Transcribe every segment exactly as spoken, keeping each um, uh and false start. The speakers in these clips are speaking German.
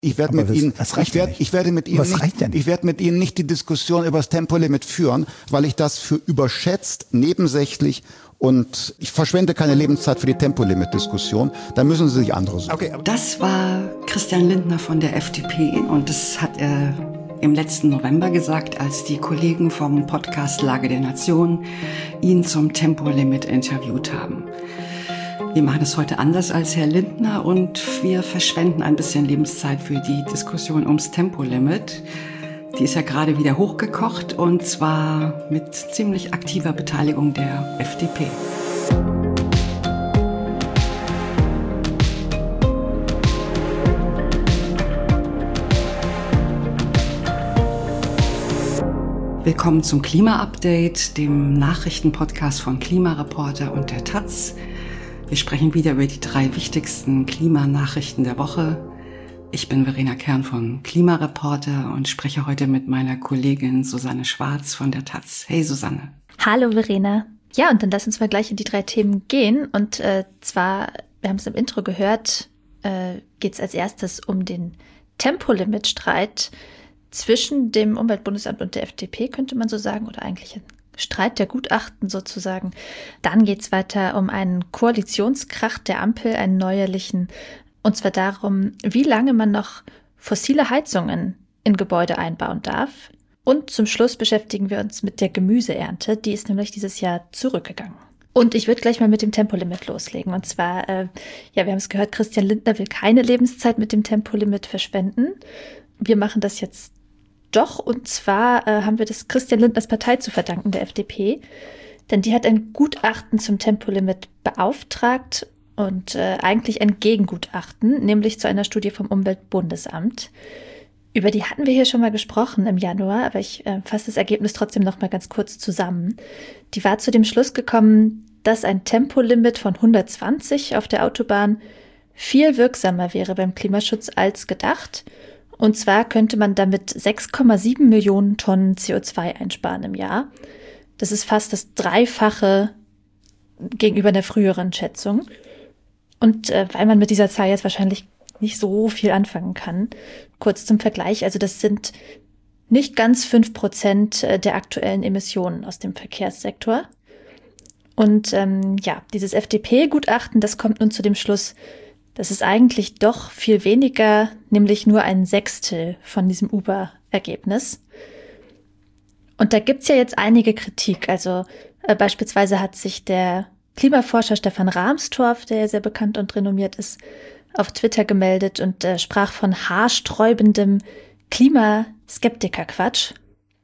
Ich werde mit das, Ihnen, das ich werde, ich werde mit Ihnen Was nicht, reicht denn? ich werde mit Ihnen nicht die Diskussion über das Tempolimit führen, weil ich das für überschätzt, nebensächlich und ich verschwende keine Lebenszeit für die Tempolimit-Diskussion. Da müssen Sie sich andere suchen. Okay. Das war Christian Lindner von der F D P und das hat er im letzten November gesagt, als die Kollegen vom Podcast Lage der Nation ihn zum Tempolimit interviewt haben. Wir machen es heute anders als Herr Lindner und wir verschwenden ein bisschen Lebenszeit für die Diskussion ums Tempolimit. Die ist ja gerade wieder hochgekocht und zwar mit ziemlich aktiver Beteiligung der F D P. Willkommen zum Klima-Update, dem Nachrichtenpodcast von Klimareporter und der Taz. Wir sprechen wieder über die drei wichtigsten Klimanachrichten der Woche. Ich bin Verena Kern von Klimareporter und spreche heute mit meiner Kollegin Susanne Schwarz von der Taz. Hey Susanne. Hallo Verena. Ja, und dann lass uns mal gleich in die drei Themen gehen. Und äh, zwar, wir haben es im Intro gehört, äh, geht es als erstes um den Tempolimit-Streit zwischen dem Umweltbundesamt und der F D P, könnte man so sagen, oder eigentlich ein Streit der Gutachten sozusagen. Dann geht es weiter um einen Koalitionskrach der Ampel, einen neuerlichen, und zwar darum, wie lange man noch fossile Heizungen in Gebäude einbauen darf. Und zum Schluss beschäftigen wir uns mit der Gemüseernte, die ist nämlich dieses Jahr zurückgegangen. Und ich würde gleich mal mit dem Tempolimit loslegen. Und zwar, äh, ja, wir haben es gehört, Christian Lindner will keine Lebenszeit mit dem Tempolimit verschwenden. Wir machen das jetzt doch, und zwar äh, haben wir das Christian Lindners Partei zu verdanken, der F D P. Denn die hat ein Gutachten zum Tempolimit beauftragt und äh, eigentlich ein Gegengutachten, nämlich zu einer Studie vom Umweltbundesamt. Über die hatten wir hier schon mal gesprochen im Januar, aber ich äh, fasse das Ergebnis trotzdem noch mal ganz kurz zusammen. Die war zu dem Schluss gekommen, dass ein Tempolimit von hundertzwanzig auf der Autobahn viel wirksamer wäre beim Klimaschutz als gedacht. Und zwar könnte man damit sechs Komma sieben Millionen Tonnen C O zwei einsparen im Jahr. Das ist fast das Dreifache gegenüber der früheren Schätzung. Und äh, weil man mit dieser Zahl jetzt wahrscheinlich nicht so viel anfangen kann, kurz zum Vergleich, also das sind nicht ganz fünf Prozent der aktuellen Emissionen aus dem Verkehrssektor. Und ähm, ja, dieses F D P-Gutachten, das kommt nun zu dem Schluss, das ist eigentlich doch viel weniger, nämlich nur ein Sechstel von diesem Uber-Ergebnis. Und da gibt's ja jetzt einige Kritik. Also äh, beispielsweise hat sich der Klimaforscher Stefan Rahmstorf, der ja sehr bekannt und renommiert ist, auf Twitter gemeldet und äh, sprach von haarsträubendem Klimaskeptiker-Quatsch.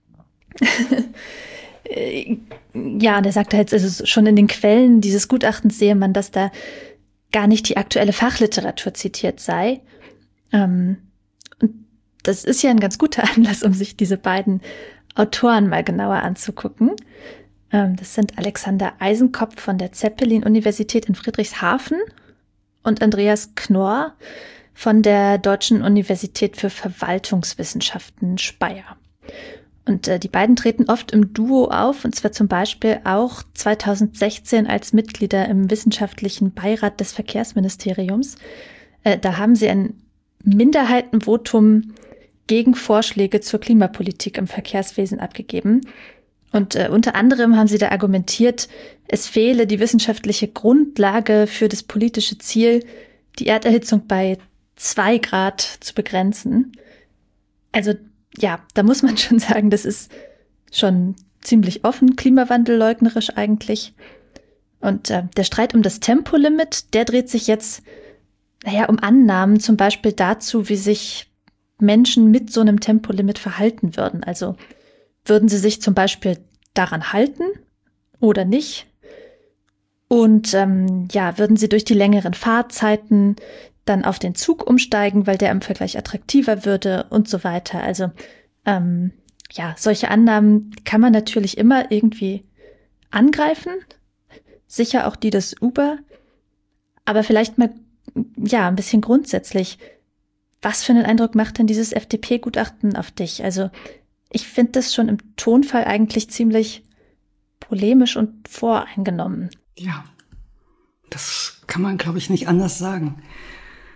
Ja, und er sagte halt, also schon in den Quellen dieses Gutachtens sehe man, dass da gar nicht die aktuelle Fachliteratur zitiert sei. Ähm, und das ist ja ein ganz guter Anlass, um sich diese beiden Autoren mal genauer anzugucken. Ähm, das sind Alexander Eisenkopf von der Zeppelin-Universität in Friedrichshafen und Andreas Knorr von der Deutschen Universität für Verwaltungswissenschaften Speyer. Und äh, die beiden treten oft im Duo auf, und zwar zum Beispiel auch zweitausendsechzehn als Mitglieder im wissenschaftlichen Beirat des Verkehrsministeriums. Äh, da haben sie ein Minderheitenvotum gegen Vorschläge zur Klimapolitik im Verkehrswesen abgegeben. Und äh, unter anderem haben sie da argumentiert, es fehle die wissenschaftliche Grundlage für das politische Ziel, die Erderhitzung bei zwei Grad zu begrenzen. Also ja, da muss man schon sagen, das ist schon ziemlich offen, klimawandelleugnerisch eigentlich. Und äh, der Streit um das Tempolimit, der dreht sich jetzt, naja, um Annahmen, zum Beispiel dazu, wie sich Menschen mit so einem Tempolimit verhalten würden. Also würden sie sich zum Beispiel daran halten oder nicht? Und ähm, ja, würden sie durch die längeren Fahrzeiten dann auf den Zug umsteigen, weil der im Vergleich attraktiver würde und so weiter. Also ähm, ja, solche Annahmen kann man natürlich immer irgendwie angreifen. Sicher auch die des Uber. Aber vielleicht mal ja ein bisschen grundsätzlich. Was für einen Eindruck macht denn dieses F D P-Gutachten auf dich? Also ich finde das schon im Tonfall eigentlich ziemlich polemisch und voreingenommen. Ja, das kann man, glaube ich, nicht anders sagen.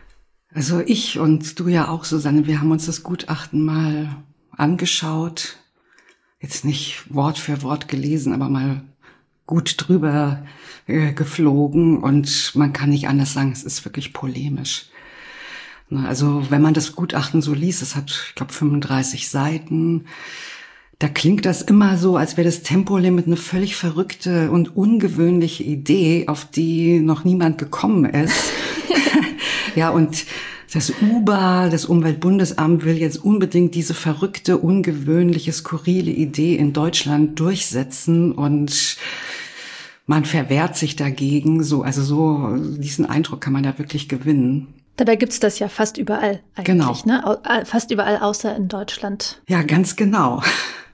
Also ich und du ja auch, Susanne, wir haben uns das Gutachten mal angeschaut. Jetzt nicht Wort für Wort gelesen, aber mal gut drüber äh, geflogen. Und man kann nicht anders sagen, es ist wirklich polemisch. Also wenn man das Gutachten so liest, es hat, ich glaube, fünfunddreißig Seiten, da klingt das immer so, als wäre das Tempolimit eine völlig verrückte und ungewöhnliche Idee, auf die noch niemand gekommen ist. Ja, und das U B A, das Umweltbundesamt, will jetzt unbedingt diese verrückte, ungewöhnliche, skurrile Idee in Deutschland durchsetzen und man verwehrt sich dagegen. So, also so diesen Eindruck kann man da wirklich gewinnen. Dabei gibt's das ja fast überall eigentlich, genau. Ne? Fast überall außer in Deutschland. Ja, ganz genau.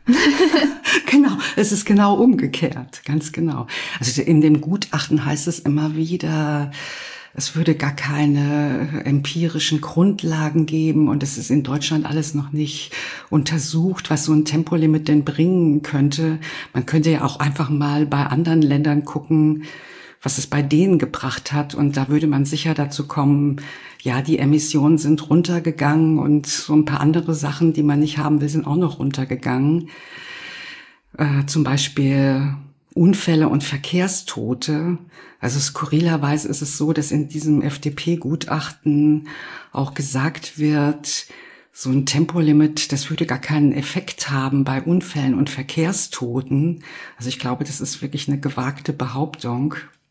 Genau, es ist genau umgekehrt, ganz genau. Also in dem Gutachten heißt es immer wieder, es würde gar keine empirischen Grundlagen geben und es ist in Deutschland alles noch nicht untersucht, was so ein Tempolimit denn bringen könnte. Man könnte ja auch einfach mal bei anderen Ländern gucken, was es bei denen gebracht hat. Und da würde man sicher dazu kommen, ja, die Emissionen sind runtergegangen und so ein paar andere Sachen, die man nicht haben will, sind auch noch runtergegangen. Äh, zum Beispiel Unfälle und Verkehrstote. Also skurrilerweise ist es so, dass in diesem F D P-Gutachten auch gesagt wird, so ein Tempolimit, das würde gar keinen Effekt haben bei Unfällen und Verkehrstoten. Also ich glaube, das ist wirklich eine gewagte Behauptung.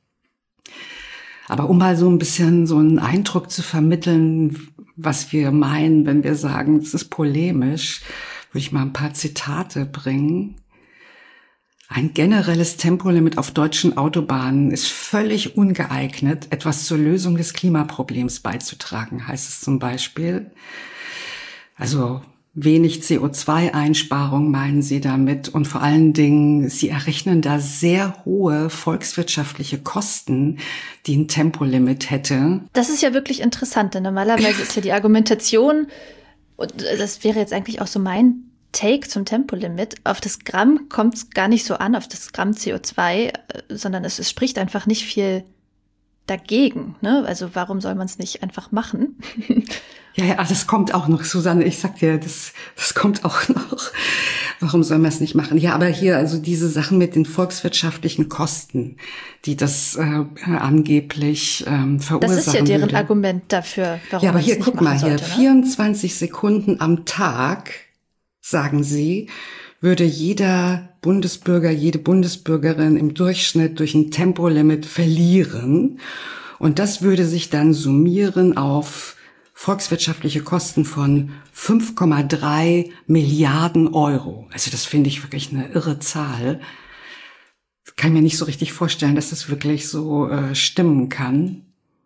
Aber um mal so ein bisschen so einen Eindruck zu vermitteln, was wir meinen, wenn wir sagen, es ist polemisch, würde ich mal ein paar Zitate bringen. Ein generelles Tempolimit auf deutschen Autobahnen ist völlig ungeeignet, etwas zur Lösung des Klimaproblems beizutragen, heißt es zum Beispiel. Also wenig C O zwei Einsparung meinen sie damit und vor allen Dingen, sie errechnen da sehr hohe volkswirtschaftliche Kosten, die ein Tempolimit hätte. Das ist ja wirklich interessant, denn normalerweise ist ja die Argumentation, und das wäre jetzt eigentlich auch so mein Take zum Tempolimit, auf das Gramm kommt es gar nicht so an, auf das Gramm C O zwei, sondern es, es spricht einfach nicht viel dagegen, ne? Also warum soll man es nicht einfach machen? Ja, ja, das kommt auch noch, Susanne, ich sag dir, das, das kommt auch noch. Warum soll man es nicht machen? Ja, aber hier, also diese Sachen mit den volkswirtschaftlichen Kosten, die das äh, angeblich ähm, verursachen Das ist ja deren würde. Argument dafür, warum Ja, aber man hier, es nicht guck mal, machen hier, sollte, ne? vierundzwanzig Sekunden am Tag, sagen sie, würde jeder Bundesbürger, jede Bundesbürgerin im Durchschnitt durch ein Tempolimit verlieren. Und das würde sich dann summieren auf volkswirtschaftliche Kosten von fünf Komma drei Milliarden Euro. Also das finde ich wirklich eine irre Zahl. Ich kann mir nicht so richtig vorstellen, dass das wirklich so äh, stimmen kann.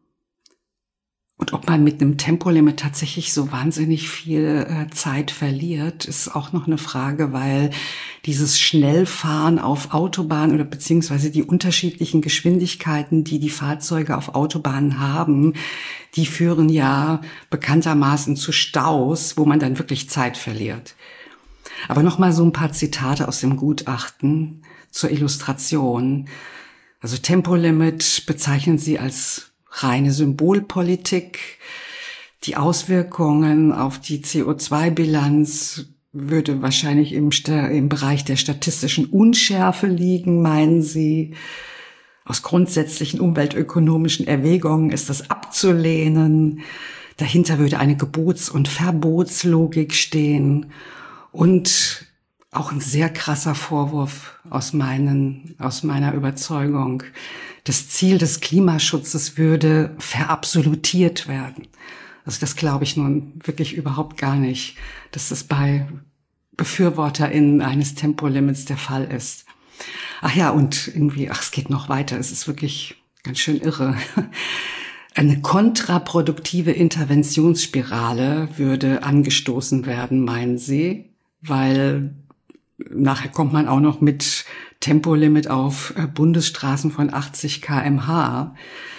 Und ob man mit einem Tempolimit tatsächlich so wahnsinnig viel äh, Zeit verliert, ist auch noch eine Frage, weil dieses Schnellfahren auf Autobahnen oder beziehungsweise die unterschiedlichen Geschwindigkeiten, die die Fahrzeuge auf Autobahnen haben, die führen ja bekanntermaßen zu Staus, wo man dann wirklich Zeit verliert. Aber noch mal so ein paar Zitate aus dem Gutachten zur Illustration. Also Tempolimit bezeichnen sie als reine Symbolpolitik. Die Auswirkungen auf die C O zwei Bilanz würde wahrscheinlich im, im Bereich der statistischen Unschärfe liegen, meinen sie. Aus grundsätzlichen umweltökonomischen Erwägungen ist das abzulehnen. Dahinter würde eine Gebots- und Verbotslogik stehen. Und auch ein sehr krasser Vorwurf aus meinen, aus meiner Überzeugung. Das Ziel des Klimaschutzes würde verabsolutiert werden. Also das glaube ich nun wirklich überhaupt gar nicht, dass das bei BefürworterInnen eines Tempolimits der Fall ist. Ach ja, und irgendwie, ach, es geht noch weiter. Es ist wirklich ganz schön irre. Eine kontraproduktive Interventionsspirale würde angestoßen werden, meinen sie, weil nachher kommt man auch noch mit Tempolimit auf Bundesstraßen von achtzig Kilometer pro Stunde.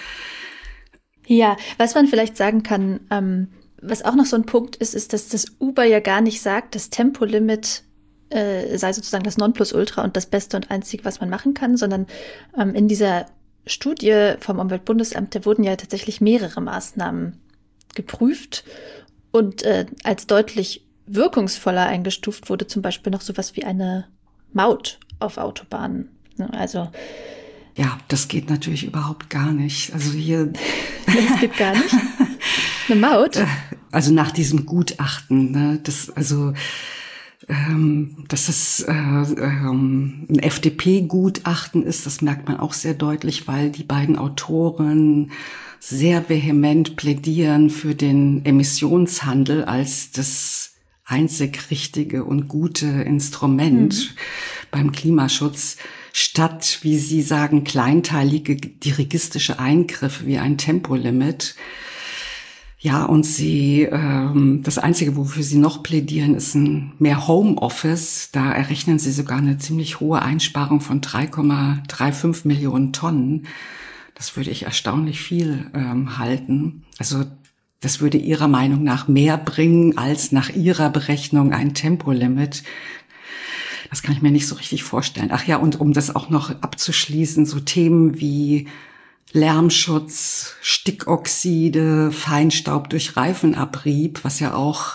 Ja, was man vielleicht sagen kann, ähm, was auch noch so ein Punkt ist, ist, dass das Uber ja gar nicht sagt, das Tempolimit äh, sei sozusagen das Nonplusultra und das Beste und Einzige, was man machen kann, sondern ähm, in dieser Studie vom Umweltbundesamt, da wurden ja tatsächlich mehrere Maßnahmen geprüft und äh, als deutlich wirkungsvoller eingestuft wurde zum Beispiel noch sowas wie eine Maut auf Autobahnen. Also ja, das geht natürlich überhaupt gar nicht. Also hier das geht gar nicht. Eine Maut? Also nach diesem Gutachten, ne, das also ähm, dass es äh, ähm, ein F D P-Gutachten ist, das merkt man auch sehr deutlich, weil die beiden Autoren sehr vehement plädieren für den Emissionshandel als das einzig richtige und gute Instrument mhm. beim Klimaschutz, statt, wie Sie sagen, kleinteilige dirigistische Eingriffe wie ein Tempolimit. Ja, und sie, ähm, das Einzige, wofür sie noch plädieren, ist ein mehr Homeoffice. Da errechnen sie sogar eine ziemlich hohe Einsparung von drei Komma fünfunddreißig Millionen Tonnen. Das würde ich erstaunlich viel ähm, halten. Also das würde ihrer Meinung nach mehr bringen als nach ihrer Berechnung ein Tempolimit. Das kann ich mir nicht so richtig vorstellen. Ach ja, und um das auch noch abzuschließen, so Themen wie Lärmschutz, Stickoxide, Feinstaub durch Reifenabrieb, was ja auch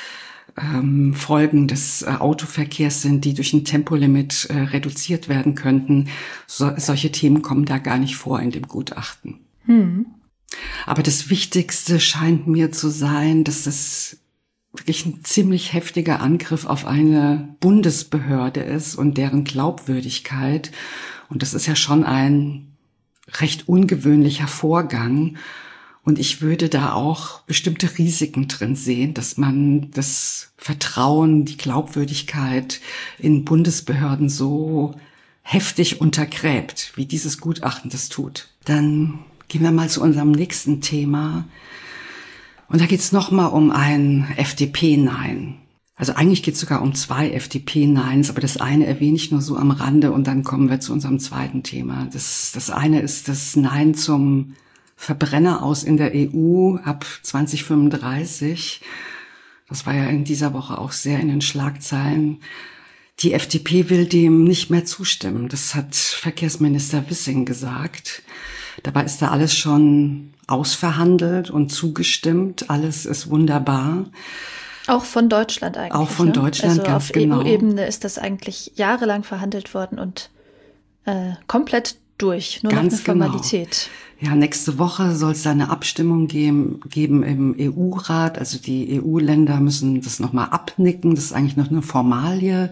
ähm, Folgen des äh, Autoverkehrs sind, die durch ein Tempolimit äh, reduziert werden könnten. So, solche Themen kommen da gar nicht vor in dem Gutachten. Hm. Aber das Wichtigste scheint mir zu sein, dass es wirklich ein ziemlich heftiger Angriff auf eine Bundesbehörde ist und deren Glaubwürdigkeit. Und das ist ja schon ein recht ungewöhnlicher Vorgang. Und ich würde da auch bestimmte Risiken drin sehen, dass man das Vertrauen, die Glaubwürdigkeit in Bundesbehörden so heftig untergräbt, wie dieses Gutachten das tut. Dann gehen wir mal zu unserem nächsten Thema. Und da geht es nochmal um ein F D P-Nein. Also eigentlich geht es sogar um zwei F D P-Neins, aber das eine erwähne ich nur so am Rande und dann kommen wir zu unserem zweiten Thema. Das, das eine ist das Nein zum Verbrenner aus in der E U ab zwanzig fünfunddreißig. Das war ja in dieser Woche auch sehr in den Schlagzeilen. Die F D P will dem nicht mehr zustimmen. Das hat Verkehrsminister Wissing gesagt. Dabei ist da alles schon ausverhandelt und zugestimmt. Alles ist wunderbar. Auch von Deutschland eigentlich. Auch von ne? Deutschland, also ganz genau. Auf E U-Ebene ist das eigentlich jahrelang verhandelt worden und äh, komplett durch, nur ganz noch eine Formalität. Genau. Ja, nächste Woche soll es da eine Abstimmung geben, geben im E U-Rat. Also die E U-Länder müssen das nochmal abnicken. Das ist eigentlich noch eine Formalie.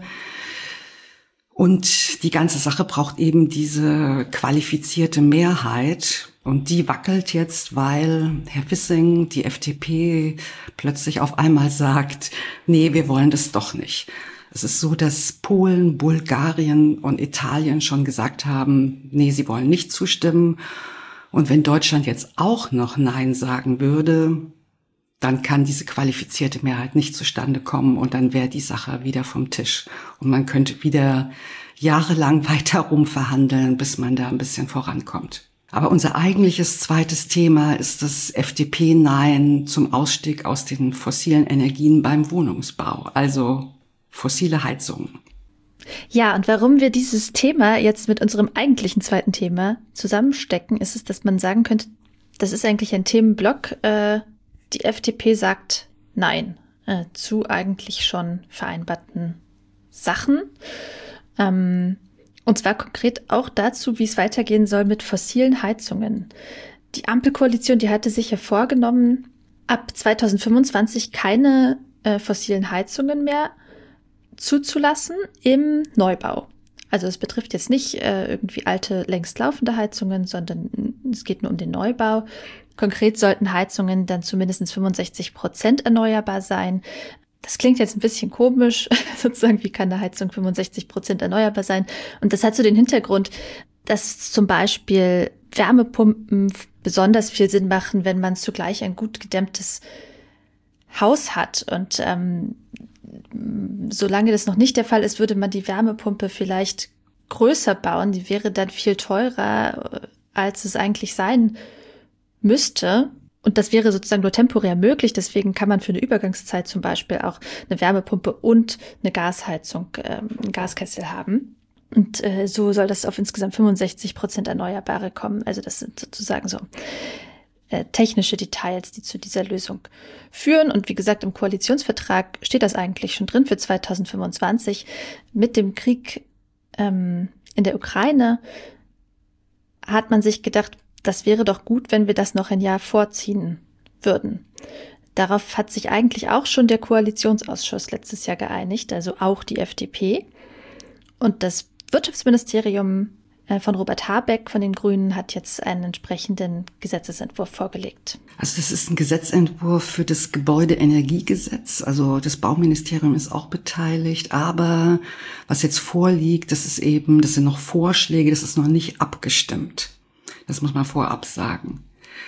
Und die ganze Sache braucht eben diese qualifizierte Mehrheit. Und die wackelt jetzt, weil Herr Wissing, die F D P, plötzlich auf einmal sagt, nee, wir wollen das doch nicht. Es ist so, dass Polen, Bulgarien und Italien schon gesagt haben, nee, sie wollen nicht zustimmen. Und wenn Deutschland jetzt auch noch Nein sagen würde, dann kann diese qualifizierte Mehrheit nicht zustande kommen und dann wäre die Sache wieder vom Tisch. Und man könnte wieder jahrelang weiter rumverhandeln, bis man da ein bisschen vorankommt. Aber unser eigentliches zweites Thema ist das F D P-Nein zum Ausstieg aus den fossilen Energien beim Wohnungsbau, also fossile Heizungen. Ja, und warum wir dieses Thema jetzt mit unserem eigentlichen zweiten Thema zusammenstecken, ist es, dass man sagen könnte, das ist eigentlich ein Themenblock. Äh, die F D P sagt Nein äh, zu eigentlich schon vereinbarten Sachen. Ähm, Und zwar konkret auch dazu, wie es weitergehen soll mit fossilen Heizungen. Die Ampelkoalition, die hatte sich ja vorgenommen, ab zweitausendfünfundzwanzig keine äh, fossilen Heizungen mehr zuzulassen im Neubau. Also es betrifft jetzt nicht äh, irgendwie alte, längst laufende Heizungen, sondern es geht nur um den Neubau. Konkret sollten Heizungen dann zumindest fünfundsechzig Prozent erneuerbar sein. Das klingt jetzt ein bisschen komisch, sozusagen, wie kann eine Heizung fünfundsechzig Prozent erneuerbar sein? Und das hat so den Hintergrund, dass zum Beispiel Wärmepumpen besonders viel Sinn machen, wenn man zugleich ein gut gedämmtes Haus hat. Und ähm, solange das noch nicht der Fall ist, würde man die Wärmepumpe vielleicht größer bauen. Die wäre dann viel teurer, als es eigentlich sein müsste. Und das wäre sozusagen nur temporär möglich. Deswegen kann man für eine Übergangszeit zum Beispiel auch eine Wärmepumpe und eine Gasheizung, äh, einen Gaskessel haben. Und äh, so soll das auf insgesamt fünfundsechzig Prozent Erneuerbare kommen. Also das sind sozusagen so äh, technische Details, die zu dieser Lösung führen. Und wie gesagt, im Koalitionsvertrag steht das eigentlich schon drin für zweitausendfünfundzwanzig. Mit dem Krieg ähm, in der Ukraine hat man sich gedacht, das wäre doch gut, wenn wir das noch ein Jahr vorziehen würden. Darauf hat sich eigentlich auch schon der Koalitionsausschuss letztes Jahr geeinigt, also auch die F D P. Und das Wirtschaftsministerium von Robert Habeck von den Grünen hat jetzt einen entsprechenden Gesetzesentwurf vorgelegt. Also das ist ein Gesetzentwurf für das Gebäudeenergiegesetz. Also das Bauministerium ist auch beteiligt. Aber was jetzt vorliegt, das ist eben, das sind noch Vorschläge, das ist noch nicht abgestimmt. Das muss man vorab sagen.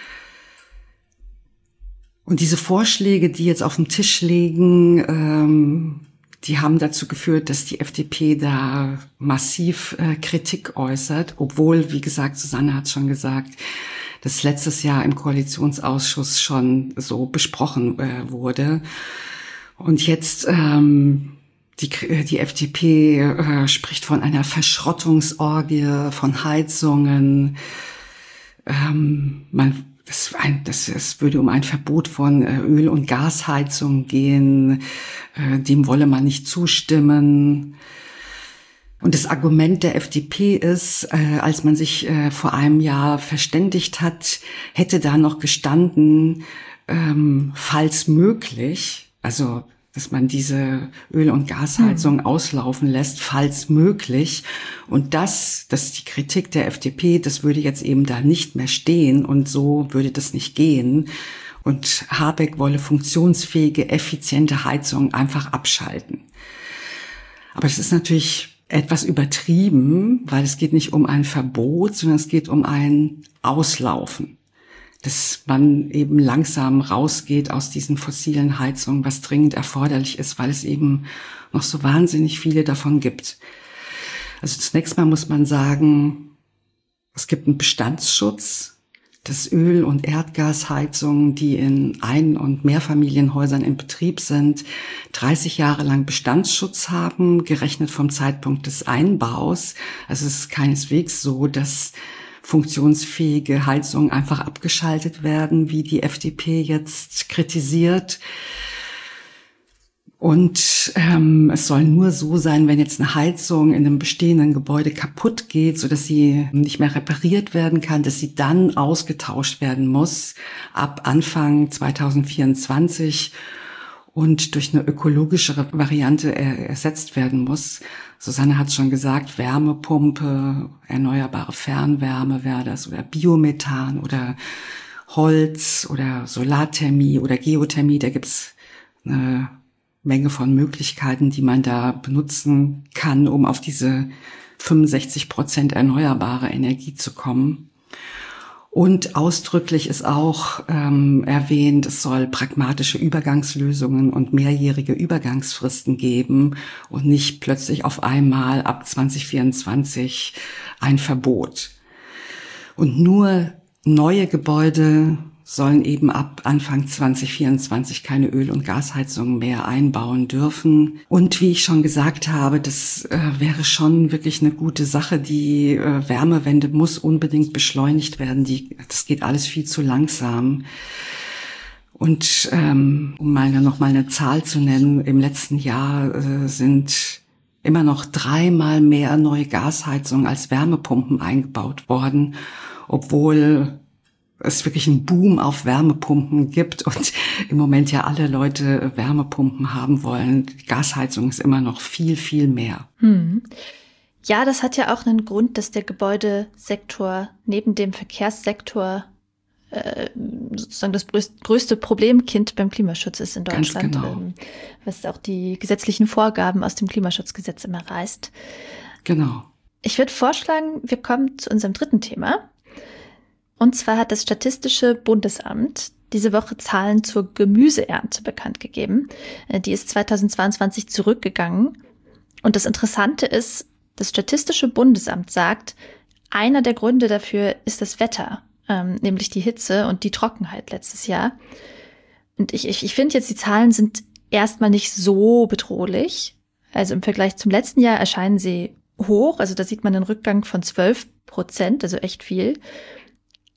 Und diese Vorschläge, die jetzt auf dem Tisch liegen, ähm, die haben dazu geführt, dass die F D P da massiv äh, Kritik äußert, obwohl, wie gesagt, Susanne hat schon gesagt, das letztes Jahr im Koalitionsausschuss schon so besprochen äh, wurde. Und jetzt ähm, die, die F D P äh, spricht von einer Verschrottungsorgie von Heizungen. Ähm, man Das, ein, das, es würde um ein Verbot von äh, Öl- und Gasheizung gehen. Äh, dem wolle man nicht zustimmen. Und das Argument der F D P ist, äh, als man sich äh, vor einem Jahr verständigt hat, hätte da noch gestanden, ähm, falls möglich, also dass man diese Öl- und Gasheizung mhm. auslaufen lässt, falls möglich. Und das, das ist die Kritik der F D P, das würde jetzt eben da nicht mehr stehen und so würde das nicht gehen. Und Habeck wolle funktionsfähige, effiziente Heizungen einfach abschalten. Aber das ist natürlich etwas übertrieben, weil es geht nicht um ein Verbot, sondern es geht um ein Auslaufen. Dass man eben langsam rausgeht aus diesen fossilen Heizungen, was dringend erforderlich ist, weil es eben noch so wahnsinnig viele davon gibt. Also zunächst mal muss man sagen, es gibt einen Bestandsschutz, dass Öl- und Erdgasheizungen, die in Ein- und Mehrfamilienhäusern in Betrieb sind, dreißig Jahre lang Bestandsschutz haben, gerechnet vom Zeitpunkt des Einbaus. Also es ist keineswegs so, dass funktionsfähige Heizungen einfach abgeschaltet werden, wie die F D P jetzt kritisiert. Und ähm, es soll nur so sein, wenn jetzt eine Heizung in einem bestehenden Gebäude kaputt geht, so dass sie nicht mehr repariert werden kann, dass sie dann ausgetauscht werden muss ab Anfang zweitausendvierundzwanzig und durch eine ökologischere Variante ersetzt werden muss. Susanne hat schon gesagt, Wärmepumpe, erneuerbare Fernwärme wäre das oder Biomethan oder Holz oder Solarthermie oder Geothermie. Da gibt's eine Menge von Möglichkeiten, die man da benutzen kann, um auf diese fünfundsechzig Prozent erneuerbare Energie zu kommen. Und ausdrücklich ist auch ähm, erwähnt, es soll pragmatische Übergangslösungen und mehrjährige Übergangsfristen geben und nicht plötzlich auf einmal ab zwanzig vierundzwanzig ein Verbot. Und nur neue Gebäude sollen eben ab Anfang zwanzig vierundzwanzig keine Öl- und Gasheizungen mehr einbauen dürfen. Und wie ich schon gesagt habe, das äh, wäre schon wirklich eine gute Sache. Die äh, Wärmewende muss unbedingt beschleunigt werden. Die, das geht alles viel zu langsam. Und ähm, um mal noch mal eine Zahl zu nennen, im letzten Jahr äh, sind immer noch dreimal mehr neue Gasheizungen als Wärmepumpen eingebaut worden, obwohl es wirklich einen Boom auf Wärmepumpen gibt und im Moment ja alle Leute Wärmepumpen haben wollen. Die Gasheizung ist immer noch viel, viel mehr. Hm. Ja, das hat ja auch einen Grund, dass der Gebäudesektor neben dem Verkehrssektor äh, sozusagen das größte Problemkind beim Klimaschutz ist in Deutschland, Ganz genau. ähm, was auch die gesetzlichen Vorgaben aus dem Klimaschutzgesetz immer reißt. Genau. Ich würde vorschlagen, wir kommen zu unserem dritten Thema. Und zwar hat das Statistische Bundesamt diese Woche Zahlen zur Gemüseernte bekannt gegeben. Die ist zweitausendzweiundzwanzig zurückgegangen. Und das Interessante ist, das Statistische Bundesamt sagt, einer der Gründe dafür ist das Wetter, ähm, nämlich die Hitze und die Trockenheit letztes Jahr. Und ich, ich, ich finde jetzt, die Zahlen sind erstmal nicht so bedrohlich. Also im Vergleich zum letzten Jahr erscheinen sie hoch. Also da sieht man einen Rückgang von zwölf Prozent, also echt viel.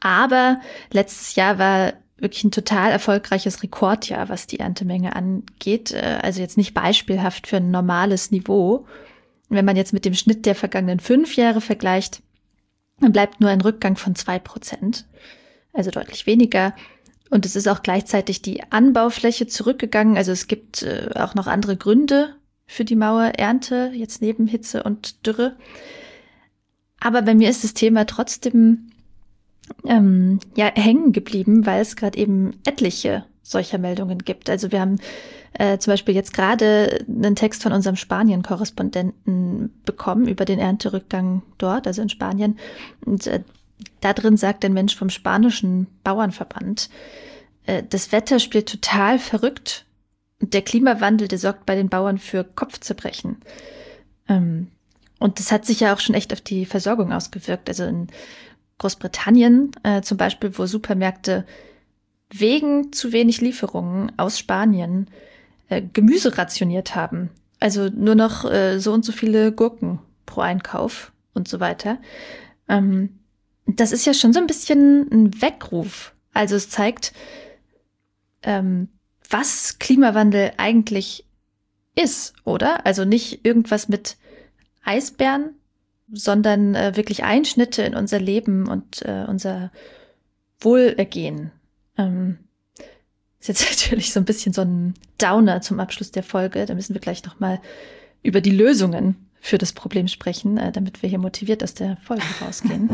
Aber letztes Jahr war wirklich ein total erfolgreiches Rekordjahr, was die Erntemenge angeht. Also jetzt nicht beispielhaft für ein normales Niveau. Wenn man jetzt mit dem Schnitt der vergangenen fünf Jahre vergleicht, dann bleibt nur ein Rückgang von zwei Prozent, also deutlich weniger. Und es ist auch gleichzeitig die Anbaufläche zurückgegangen. Also es gibt äh, auch noch andere Gründe für die Mauerernte, jetzt neben Hitze und Dürre. Aber bei mir ist das Thema trotzdem ähm, ja hängen geblieben, weil es gerade eben etliche solcher Meldungen gibt. Also wir haben äh, zum Beispiel jetzt gerade einen Text von unserem Spanien-Korrespondenten bekommen über den Ernterückgang dort, also in Spanien. Und äh, da drin sagt ein Mensch vom spanischen Bauernverband, äh, das Wetter spielt total verrückt und der Klimawandel, der sorgt bei den Bauern für Kopfzerbrechen. Ähm, und das hat sich ja auch schon echt auf die Versorgung ausgewirkt. Also in Großbritannien äh, zum Beispiel, wo Supermärkte wegen zu wenig Lieferungen aus Spanien äh, Gemüse rationiert haben. Also nur noch äh, so und so viele Gurken pro Einkauf und so weiter. Ähm, das ist ja schon so ein bisschen ein Weckruf. Also es zeigt, ähm, was Klimawandel eigentlich ist, oder? Also nicht irgendwas mit Eisbären, sondern äh, wirklich Einschnitte in unser Leben und äh, unser Wohlergehen. Ähm, ist jetzt natürlich so ein bisschen so ein Downer zum Abschluss der Folge. Da müssen wir gleich nochmal über die Lösungen für das Problem sprechen, äh, damit wir hier motiviert aus der Folge rausgehen.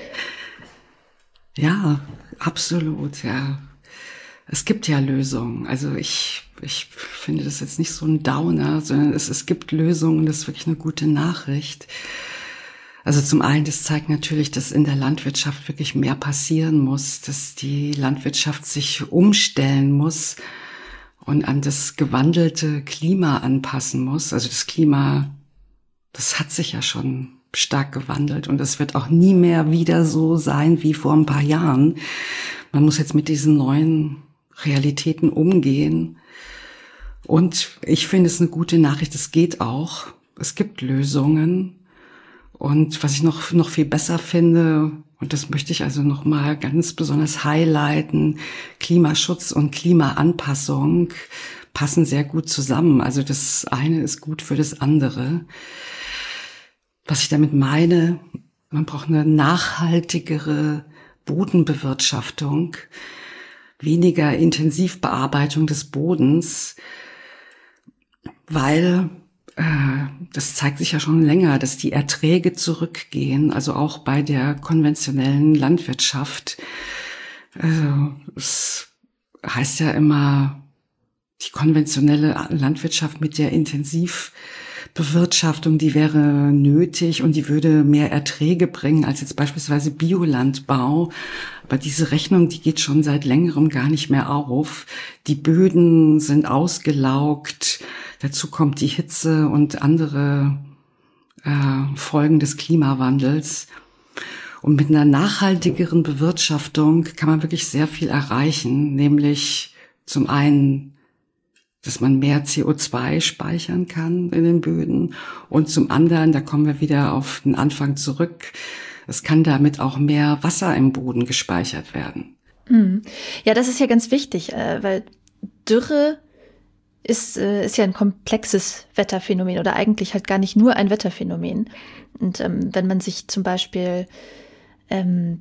Ja, absolut, ja. Es gibt ja Lösungen. Also ich, ich finde das jetzt nicht so ein Downer, sondern es, es gibt Lösungen, das ist wirklich eine gute Nachricht. Also zum einen, das zeigt natürlich, dass in der Landwirtschaft wirklich mehr passieren muss, dass die Landwirtschaft sich umstellen muss und an das gewandelte Klima anpassen muss. Also das Klima, das hat sich ja schon stark gewandelt und es wird auch nie mehr wieder so sein wie vor ein paar Jahren. Man muss jetzt mit diesen neuen Realitäten umgehen. Und ich finde es eine gute Nachricht, es geht auch. Es gibt Lösungen. Und was ich noch, noch viel besser finde, und das möchte ich also noch mal ganz besonders highlighten, Klimaschutz und Klimaanpassung passen sehr gut zusammen. Also das eine ist gut für das andere. Was ich damit meine, man braucht eine nachhaltigere Bodenbewirtschaftung, weniger Intensivbearbeitung des Bodens, weil das zeigt sich ja schon länger, dass die Erträge zurückgehen, also auch bei der konventionellen Landwirtschaft. Also es heißt ja immer, die konventionelle Landwirtschaft mit der Intensivbewirtschaftung, die wäre nötig und die würde mehr Erträge bringen als jetzt beispielsweise Biolandbau. Aber diese Rechnung, die geht schon seit längerem gar nicht mehr auf. Die Böden sind ausgelaugt. Dazu kommt die Hitze und andere äh, Folgen des Klimawandels. Und mit einer nachhaltigeren Bewirtschaftung kann man wirklich sehr viel erreichen, nämlich zum einen, dass man mehr C O zwei speichern kann in den Böden und zum anderen, da kommen wir wieder auf den Anfang zurück, es kann damit auch mehr Wasser im Boden gespeichert werden. Ja, das ist ja ganz wichtig, weil Dürre ist, ist ja ein komplexes Wetterphänomen oder eigentlich halt gar nicht nur ein Wetterphänomen. Und ähm, wenn man sich zum Beispiel ähm,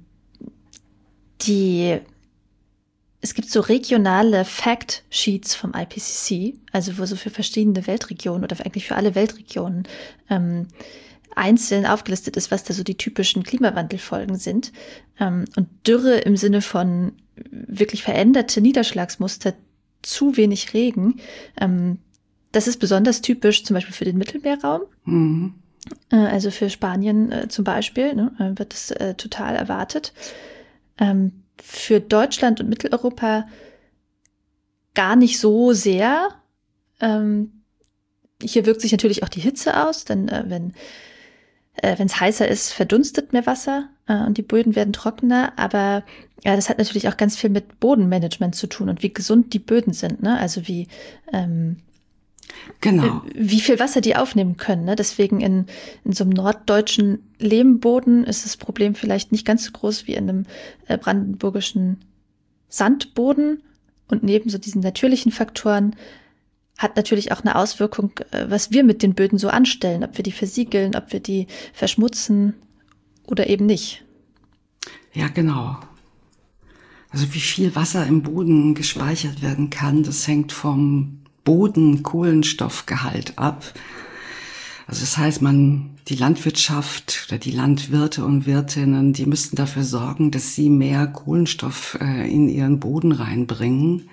die, es gibt so regionale Fact-Sheets vom I P C C, also wo so für verschiedene Weltregionen oder eigentlich für alle Weltregionen ähm, einzeln aufgelistet ist, was da so die typischen Klimawandelfolgen sind. Ähm, und Dürre im Sinne von wirklich veränderte Niederschlagsmuster, zu wenig Regen. Ähm, das ist besonders typisch zum Beispiel für den Mittelmeerraum. Mhm. Äh, also für Spanien äh, zum Beispiel ne, wird das äh, total erwartet. Ähm, für Deutschland und Mitteleuropa gar nicht so sehr. Ähm, hier wirkt sich natürlich auch die Hitze aus, denn äh, wenn äh, wenn es heißer ist, verdunstet mehr Wasser äh, und die Böden werden trockener. Aber ja, das hat natürlich auch ganz viel mit Bodenmanagement zu tun und wie gesund die Böden sind, ne? Also wie ähm, Genau. wie viel Wasser die aufnehmen können. Ne? Deswegen in, in so einem norddeutschen Lehmboden ist das Problem vielleicht nicht ganz so groß wie in einem äh, brandenburgischen Sandboden. Und neben so diesen natürlichen Faktoren hat natürlich auch eine Auswirkung, äh, was wir mit den Böden so anstellen, ob wir die versiegeln, ob wir die verschmutzen oder eben nicht. Ja, genau. Also wie viel Wasser im Boden gespeichert werden kann, das hängt vom Bodenkohlenstoffgehalt ab. Also das heißt, man, die Landwirtschaft oder die Landwirte und Wirtinnen, die müssten dafür sorgen, dass sie mehr Kohlenstoff äh, in ihren Boden reinbringen.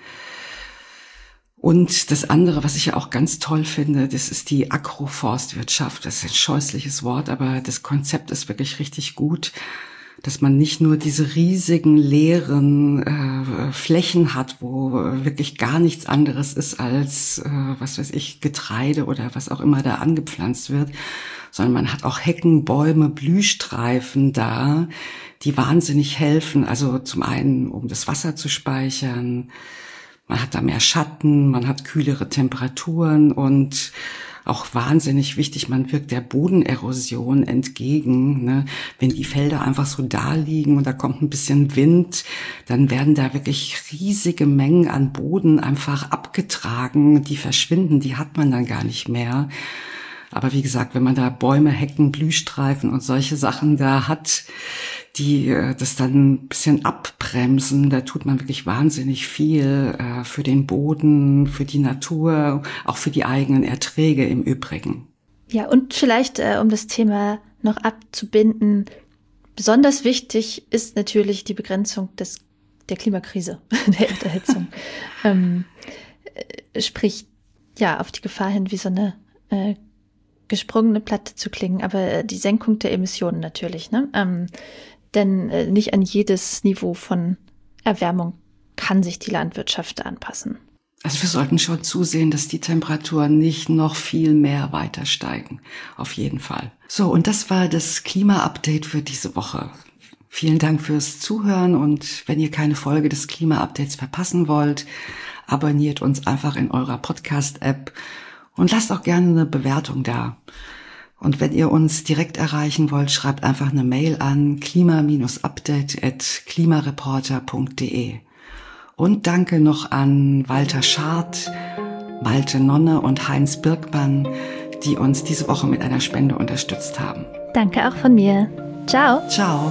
Und das andere, was ich ja auch ganz toll finde, das ist die Agroforstwirtschaft. Das ist ein scheußliches Wort, aber das Konzept ist wirklich richtig gut, dass man nicht nur diese riesigen leeren äh, Flächen hat, wo wirklich gar nichts anderes ist als, äh, was weiß ich, Getreide oder was auch immer da angepflanzt wird, sondern man hat auch Hecken, Bäume, Blühstreifen da, die wahnsinnig helfen. Also zum einen, um das Wasser zu speichern, man hat da mehr Schatten, man hat kühlere Temperaturen und auch wahnsinnig wichtig, man wirkt der Bodenerosion entgegen. Ne? Wenn die Felder einfach so da liegen und da kommt ein bisschen Wind, dann werden da wirklich riesige Mengen an Boden einfach abgetragen, die verschwinden, die hat man dann gar nicht mehr. Aber wie gesagt, wenn man da Bäume, Hecken, Blühstreifen und solche Sachen da hat, die das dann ein bisschen abbremsen, da tut man wirklich wahnsinnig viel äh, für den Boden, für die Natur, auch für die eigenen Erträge im Übrigen. Ja, und vielleicht, äh, um das Thema noch abzubinden, besonders wichtig ist natürlich die Begrenzung des, der Klimakrise, der Erderhitzung. ähm, äh, sprich, ja, auf die Gefahr hin, wie so eine äh, gesprungene Platte zu klingen, aber äh, die Senkung der Emissionen natürlich, ne? Ähm, denn äh, nicht an jedes Niveau von Erwärmung kann sich die Landwirtschaft anpassen. Also wir sollten schon zusehen, dass die Temperaturen nicht noch viel mehr weiter steigen. Auf jeden Fall. So, und das war das Klima-Update für diese Woche. Vielen Dank fürs Zuhören und wenn ihr keine Folge des Klima-Updates verpassen wollt, abonniert uns einfach in eurer Podcast-App und lasst auch gerne eine Bewertung da. Und wenn ihr uns direkt erreichen wollt, schreibt einfach eine Mail an klima-update at klimareporter punkt de. Und danke noch an Walter Schardt, Malte Nonne und Heinz Birkmann, die uns diese Woche mit einer Spende unterstützt haben. Danke auch von mir. Ciao. Ciao.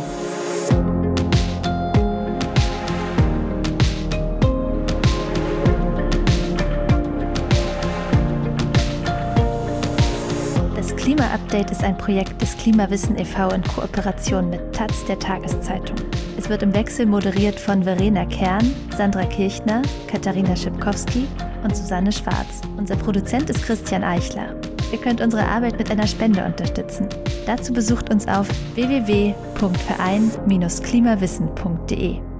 Klima-Update ist ein Projekt des Klimawissen e V in Kooperation mit Taz, der Tageszeitung. Es wird im Wechsel moderiert von Verena Kern, Sandra Kirchner, Katharina Schipkowski und Susanne Schwarz. Unser Produzent ist Christian Eichler. Ihr könnt unsere Arbeit mit einer Spende unterstützen. Dazu besucht uns auf w w w punkt verein Bindestrich klimawissen punkt de.